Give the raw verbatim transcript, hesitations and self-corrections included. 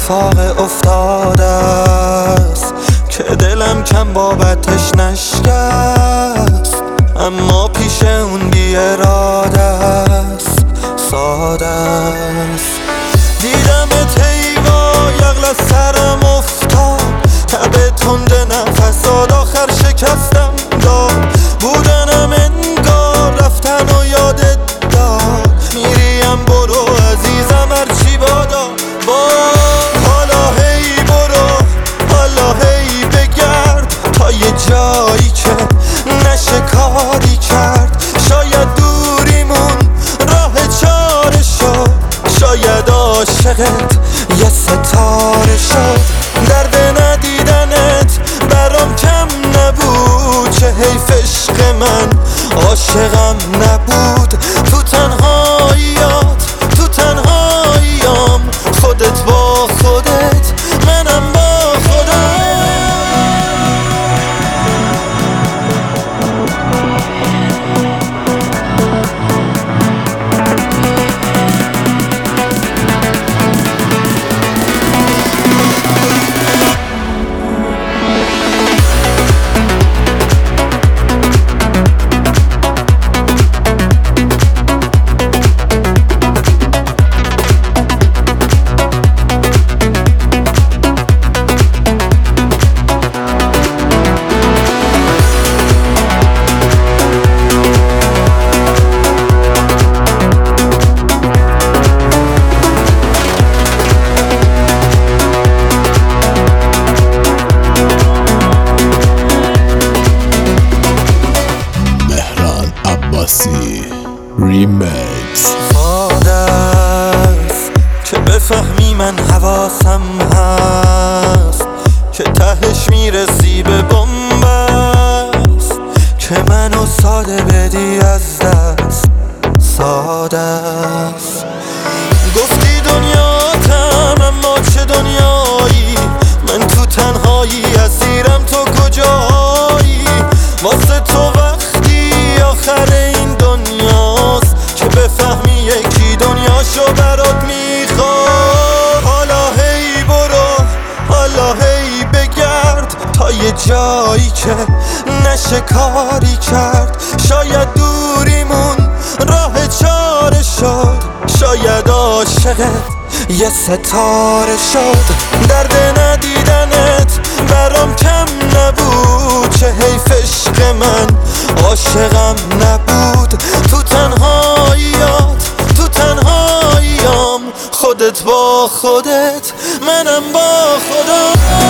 اتفاق افتاده است که دلم کم بابتش نشکست، اما پیش اون بی اراده است، ساده است. دیدم تیوا یغل از سرم افتاد، تب تند نفس آخر شکستم داد. بودنم انگار رفتن و یادت داد، میریم برو عزیزم هرچی بادا. با حالا هی برو، حالا هی بگرد تا یه جایی که نشه کاری کرد. شاید دوریمون راه چاره شد، شاید عاشقت یه ستاره شد. درد ندیدنت برام کم نبود، چه حیف عشق من عاشقم نبود. تو تنهاییات تو تنهاییام، خودت با خودت منم با خودم. ریمیکس. ساده است که بفهمی من حواسم هست، که تهش میرسی به بنبست، که منو ساده بدی از دست. ساده است. گفتی دنیاتم اما چه دنیایی، من تو تنهایی اسیرم تو کجایی. واسه تو وقتی آخر این دنیاست که بفهمی یکی دنیاشو برات میخواد. حالا هی برو، حالا هی بگرد تا یه جایی که نشه کاری کرد. شاید دوریمون راه چاره شد، شاید عاشقت یه ستاره شد. درد ندیدنت برام کم نبود، چه حیف عشق من عاشقم نبود. تو تنهاییات تو تنهاییام، خودت با خودت منم با خودم.